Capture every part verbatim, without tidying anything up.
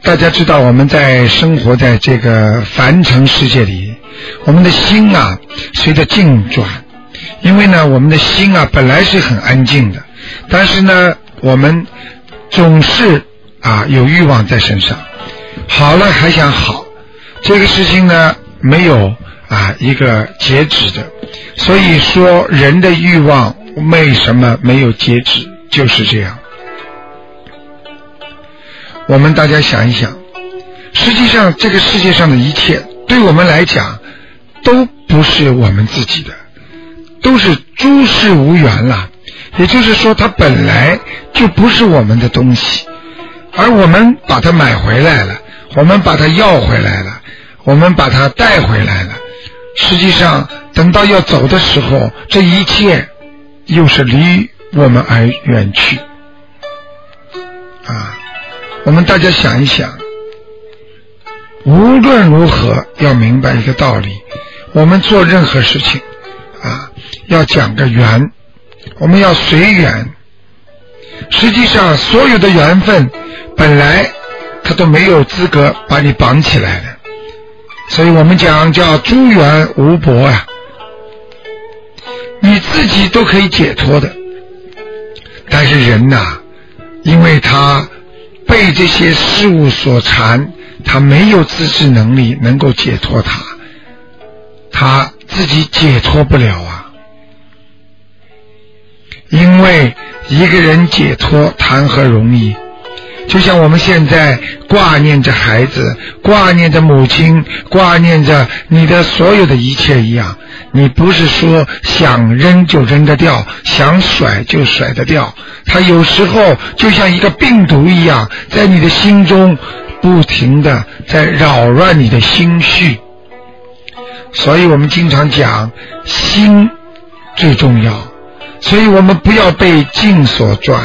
大家知道我们在生活在这个凡尘世界里，我们的心啊随着境转，因为呢我们的心啊本来是很安静的，但是呢我们总是啊有欲望在身上，好了还想好，这个事情呢没有啊一个截止的，所以说人的欲望为什么没有截止，就是这样。我们大家想一想，实际上这个世界上的一切对我们来讲都不是我们自己的，都是诸事无缘了，也就是说它本来就不是我们的东西，而我们把它买回来了，我们把它要回来了，我们把它带回来了，实际上等到要走的时候，这一切又是离我们而远去啊！我们大家想一想，无论如何要明白一个道理，我们做任何事情啊，要讲个缘，我们要随缘。实际上所有的缘分本来它都没有资格把你绑起来的，所以我们讲叫诸缘无薄啊，你自己都可以解脱的。但是人呐、啊，因为他被这些事物所缠，他没有自制能力能够解脱他，他自己解脱不了啊。因为一个人解脱谈何容易，就像我们现在挂念着孩子，挂念着母亲，挂念着你的所有的一切一样，你不是说想扔就扔得掉，想甩就甩得掉，它有时候就像一个病毒一样，在你的心中不停地在扰乱你的心绪。所以我们经常讲心最重要，所以我们不要被境所转。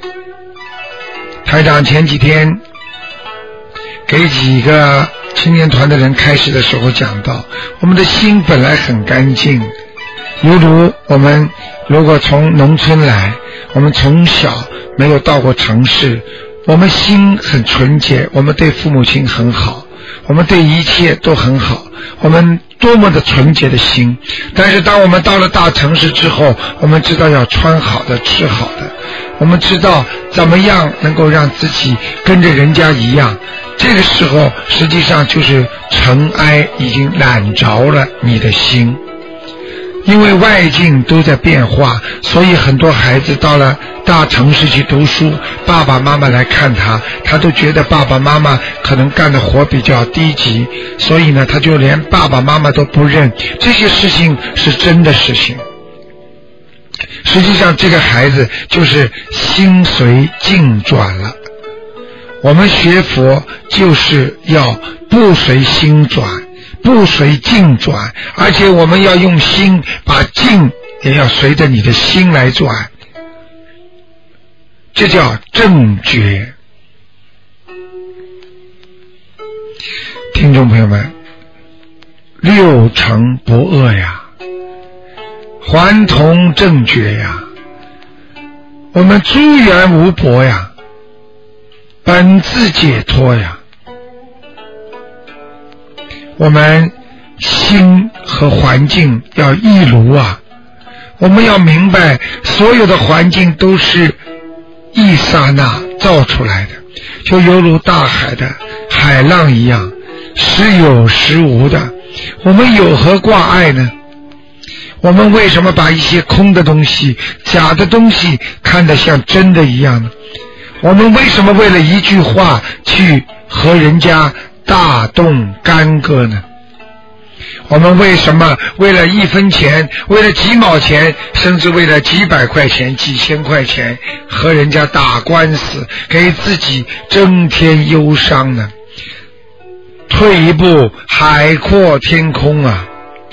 台长前几天给几个青年团的人开始的时候讲到，我们的心本来很干净，犹如我们如果从农村来，我们从小没有到过城市，我们心很纯洁，我们对父母亲很好，我们对一切都很好，我们多么的纯洁的心。但是当我们到了大城市之后，我们知道要穿好的吃好的，我们知道怎么样能够让自己跟着人家一样，这个时候实际上就是尘埃已经染着了你的心。因为外境都在变化，所以很多孩子到了大城市去读书，爸爸妈妈来看他，他都觉得爸爸妈妈可能干的活比较低级，所以呢他就连爸爸妈妈都不认。这些事情是真的事情，实际上这个孩子就是心随境转了。我们学佛就是要不随心转，不随境转，而且我们要用心把境也要随着你的心来转，这叫正觉。听众朋友们，六尘不恶呀，还同正觉呀，我们诸缘无薄呀，本自解脱呀。我们心和环境要一如啊，我们要明白所有的环境都是一刹那造出来的，就犹如大海的海浪一样，时有时无的。我们有何挂碍呢？我们为什么把一些空的东西、假的东西看得像真的一样呢？我们为什么为了一句话去和人家大动干戈呢？我们为什么为了一分钱，为了几毛钱，甚至为了几百块钱、几千块钱和人家打官司，给自己增添忧伤呢？退一步，海阔天空啊！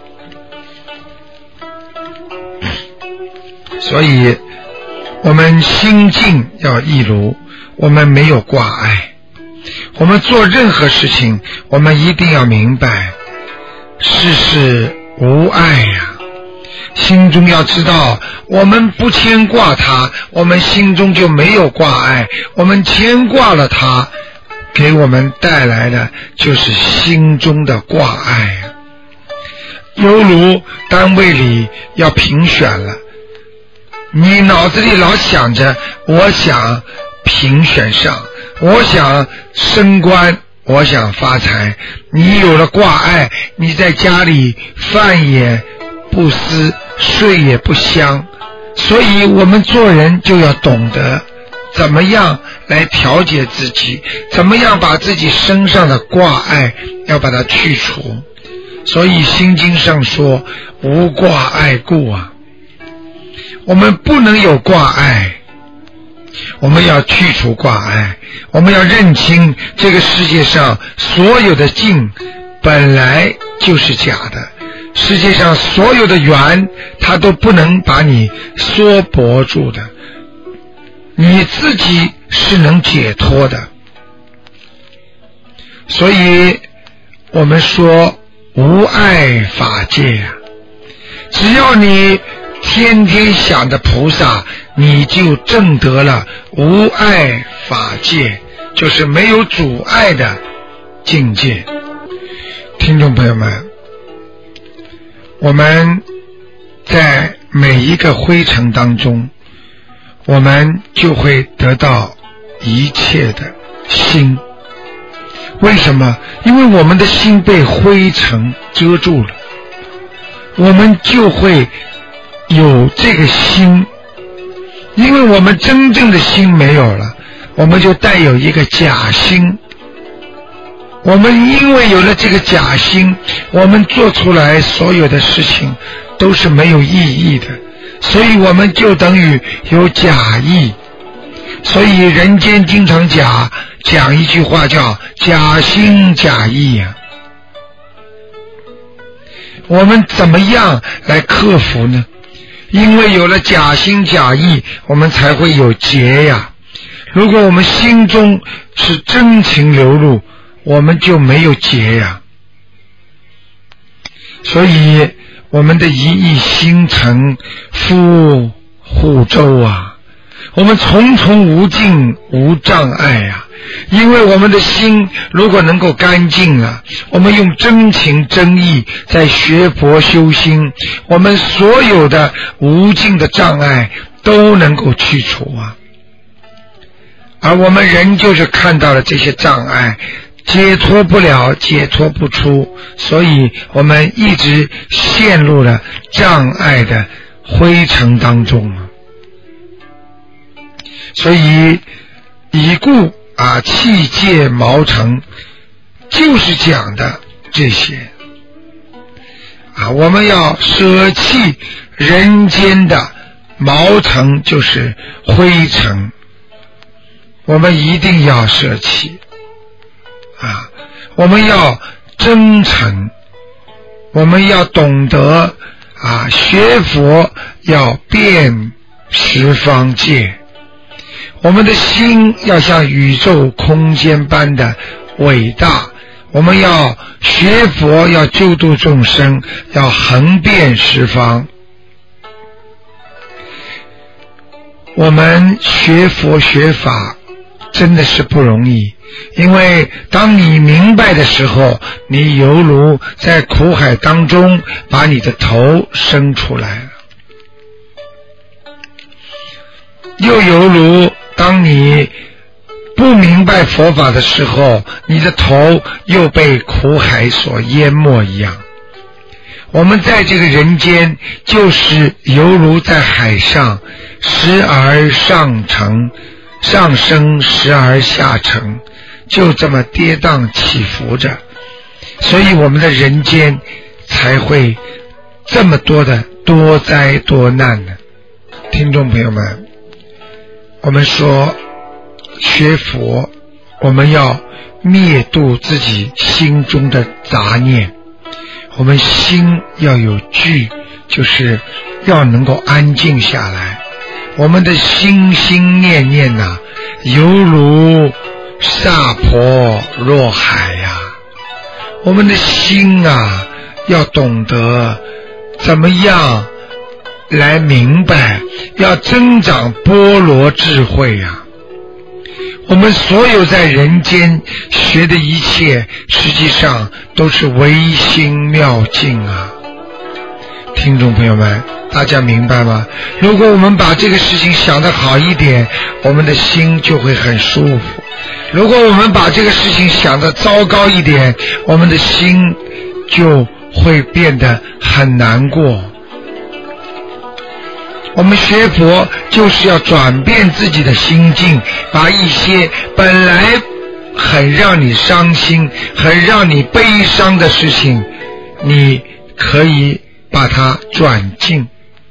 所以我们心境要一如，我们没有挂碍。我们做任何事情，我们一定要明白世事无碍呀、啊，心中要知道我们不牵挂他，我们心中就没有挂碍，我们牵挂了他， 给我们带来的就是心中的挂碍啊。犹如单位里要评选了，你脑子里老想着我想评选上，我想升官，我想发财，你有了挂碍，你在家里饭也不思，睡也不香。所以我们做人就要懂得怎么样来调节自己，怎么样把自己身上的挂碍要把它去除。所以心经上说无挂碍故啊，我们不能有挂碍，我们要去除挂碍，我们要认清这个世界上所有的境本来就是假的，世界上所有的缘它都不能把你缩脖住的，你自己是能解脱的。所以我们说无碍法界啊，只要你天天想着菩萨，你就证得了无碍法界，就是没有阻碍的境界。听众朋友们，我们在每一个灰尘当中，我们就会得到一切的心。为什么？因为我们的心被灰尘遮住了，我们就会有这个心。因为我们真正的心没有了，我们就带有一个假心。我们因为有了这个假心，我们做出来所有的事情都是没有意义的，所以我们就等于有假意。所以人间经常讲讲一句话叫假心假意呀、啊。我们怎么样来克服呢？因为有了假心假意，我们才会有结呀。如果我们心中是真情流露，我们就没有结呀。所以我们的一意心诚夫护舟啊，我们重重无尽无障碍啊。因为我们的心如果能够干净了，我们用真情真意在学佛修心，我们所有的无尽的障碍都能够去除啊。而我们人就是看到了这些障碍，解脱不了，解脱不出，所以我们一直陷入了障碍的灰尘当中啊。所以已故啊，气界毛尘就是讲的这些啊，我们要舍弃人间的毛尘，就是灰尘，我们一定要舍弃啊！我们要真诚，我们要懂得啊，学佛要遍十方界。我们的心要像宇宙空间般的伟大，我们要学佛，要救度众生，要横遍十方。我们学佛学法真的是不容易，因为当你明白的时候，你犹如在苦海当中把你的头伸出来了，又犹如当你不明白佛法的时候，你的头又被苦海所淹没一样。我们在这个人间就是犹如在海上，时而上沉上升，时而下沉，就这么跌宕起伏着，所以我们的人间才会这么多的多灾多难呢。听众朋友们，我们说学佛，我们要灭度自己心中的杂念，我们心要有聚，就是要能够安静下来。我们的心心念念呐、啊，犹如萨婆若海呀、啊。我们的心啊，要懂得怎么样来明白，要增长波罗智慧呀、啊。 我们所有在人间学的一切，实际上都是唯心妙境啊！听众朋友们，大家明白吗？如果我们把这个事情想得好一点，我们的心就会很舒服；如果我们把这个事情想得糟糕一点，我们的心就会变得很难过。我们学佛就是要转变自己的心境，把一些本来很让你伤心、很让你悲伤的事情，你可以把它转进。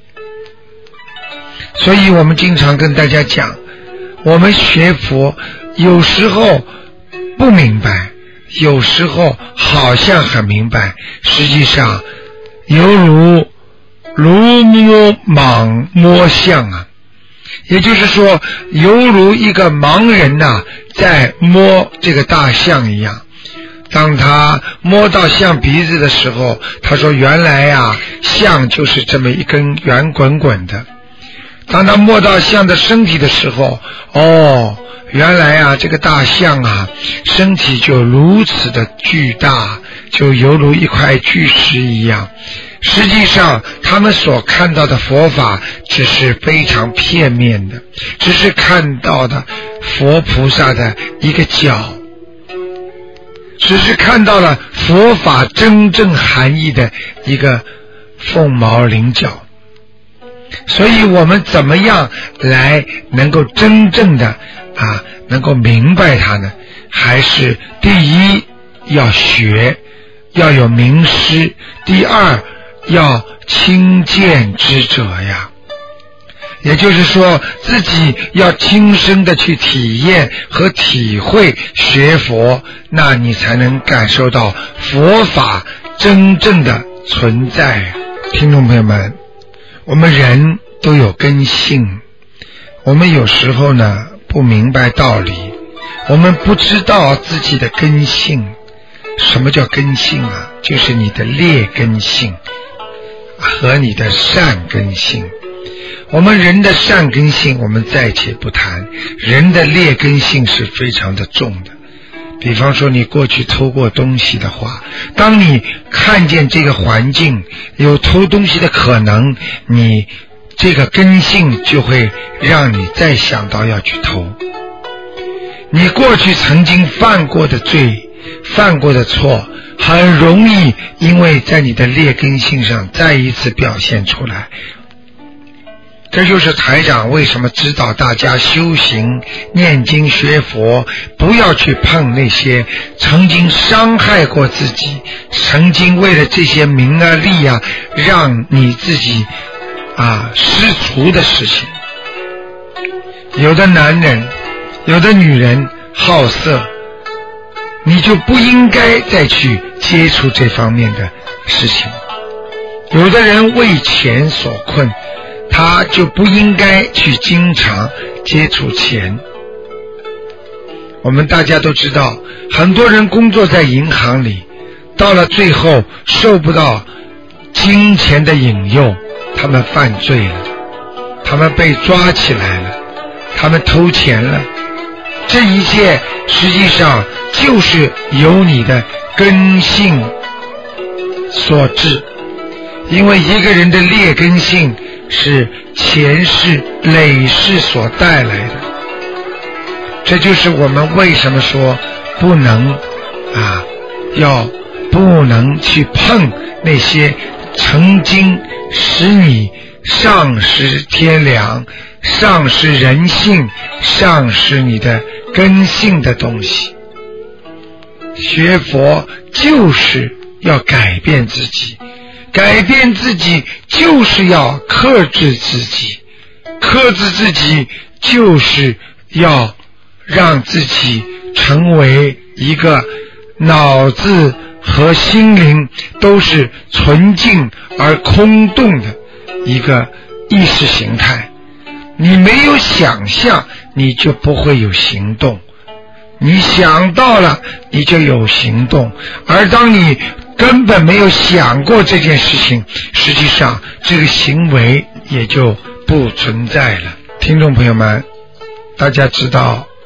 所以我们经常跟大家讲，我们学佛有时候不明白，有时候好像很明白，实际上犹如如摸盲摸象啊，也就是说犹如一个盲人呐、啊、在摸这个大象一样。当他摸到象鼻子的时候，他说原来啊象就是这么一根圆滚滚的。当他摸到象的身体的时候，哦，原来啊这个大象啊身体就如此的巨大，就犹如一块巨石一样。实际上他们所看到的佛法只是非常片面的，只是看到的佛菩萨的一个角，只是看到了佛法真正含义的一个凤毛麟角。所以我们怎么样来能够真正的啊能够明白它呢？还是第一要学，要有名师；第二要亲见之者呀，也就是说自己要亲身的去体验和体会学佛，那你才能感受到佛法真正的存在。听众朋友们，我们人都有根性，我们有时候呢不明白道理，我们不知道自己的根性。什么叫根性啊？就是你的劣根性和你的善根性。我们人的善根性我们暂且不谈，人的劣根性是非常的重的。比方说你过去偷过东西的话，当你看见这个环境有偷东西的可能，你这个根性就会让你再想到要去偷。你过去曾经犯过的罪，犯过的错，很容易因为在你的劣根性上再一次表现出来。这就是台长为什么指导大家修行、念经、学佛，不要去碰那些曾经伤害过自己，曾经为了这些名啊利啊让你自己啊失足的事情。有的男人，有的女人好色，你就不应该再去接触这方面的事情。有的人为钱所困，他就不应该去经常接触钱。我们大家都知道，很多人工作在银行里，到了最后受不到金钱的引诱，他们犯罪了，他们被抓起来了，他们偷钱了。这一切实际上就是由你的根性所致，因为一个人的劣根性是前世累世所带来的。这就是我们为什么说不能啊，要不能去碰那些曾经使你丧失天良、丧失人性、丧失你的根性的东西。学佛就是要改变自己，改变自己就是要克制自己，克制自己就是要让自己成为一个脑子和心灵都是纯净而空洞的一个意识形态。你没有想象，你就不会有行动，你想到了你就有行动，而当你根本没有想过这件事情，实际上这个行为也就不存在了。听众朋友们，大家知道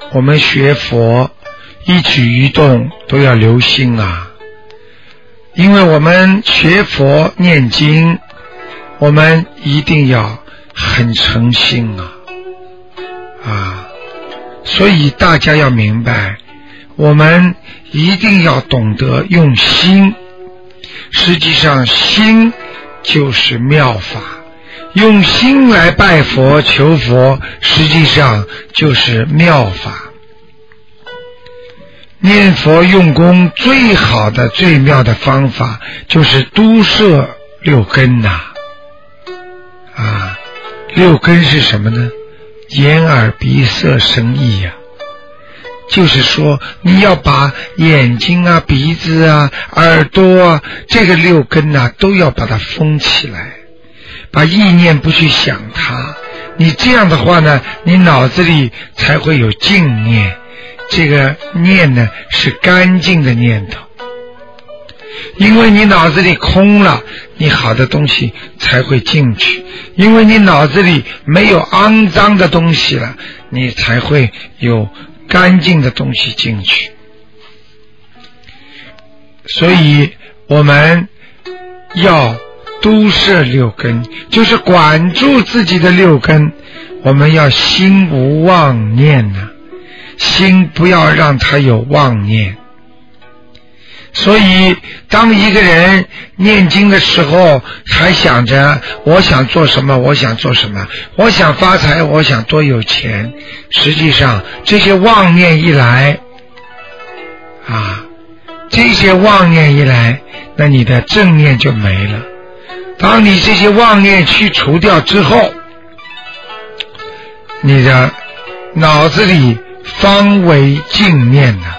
我们学佛一举一动都要留心啊，因为我们学佛念经，我们一定要很诚心啊啊！所以大家要明白，我们一定要懂得用心。实际上，心就是妙法，用心来拜佛求佛，实际上就是妙法。念佛用功最好的最妙的方法就是都摄六根呐、啊，啊，六根是什么呢？眼耳鼻舌身意呀、啊，就是说你要把眼睛啊、鼻子啊、耳朵啊这个六根啊都要把它封起来，把意念不去想它。你这样的话呢，你脑子里才会有净念。这个念呢是干净的念头，因为你脑子里空了，你好的东西才会进去，因为你脑子里没有肮脏的东西了，你才会有干净的东西进去。所以我们要都摄六根，就是管住自己的六根，我们要心无妄念呢、啊，心不要让他有妄念。所以当一个人念经的时候还想着我想做什么我想做什么，我想发财，我想多有钱，实际上这些妄念一来啊，这些妄念一来，那你的正念就没了。当你这些妄念去除掉之后，你的脑子里方为净念呐、啊。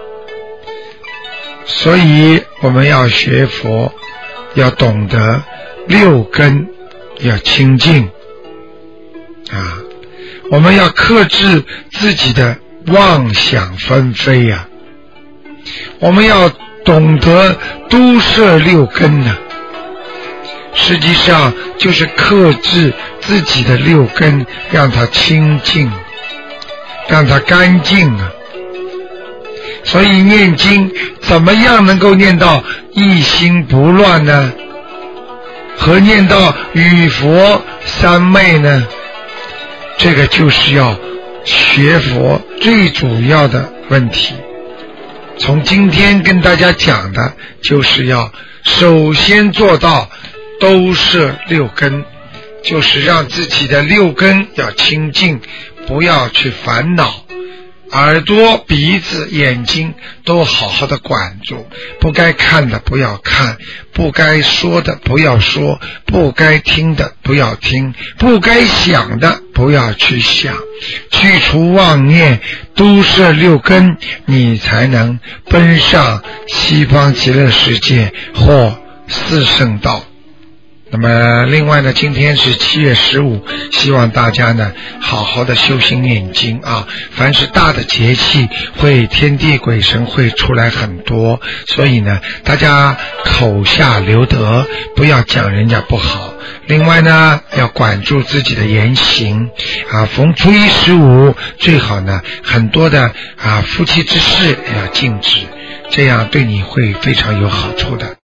所以我们要学佛，要懂得六根要清净啊，我们要克制自己的妄想纷飞呀、啊，我们要懂得都摄六根呐、啊，实际上就是克制自己的六根，让它清净，让它干净啊。所以念经怎么样能够念到一心不乱呢？和念到与佛三昧呢？这个就是要学佛最主要的问题。从今天跟大家讲的就是要首先做到都摄六根，就是让自己的六根要清净，不要去烦恼。耳朵、鼻子、眼睛都好好的管住，不该看的不要看，不该说的不要说，不该听的不要听，不该想的不要去想，去除妄念，都摄六根，你才能奔上西方极乐世界或四圣道。那么另外呢，今天是七月十五，希望大家呢好好的修行念经啊。凡是大的节气会天地鬼神会出来很多，所以呢大家口下留德，不要讲人家不好。另外呢要管住自己的言行啊，逢初一十五最好呢很多的啊夫妻之事要禁止，这样对你会非常有好处的。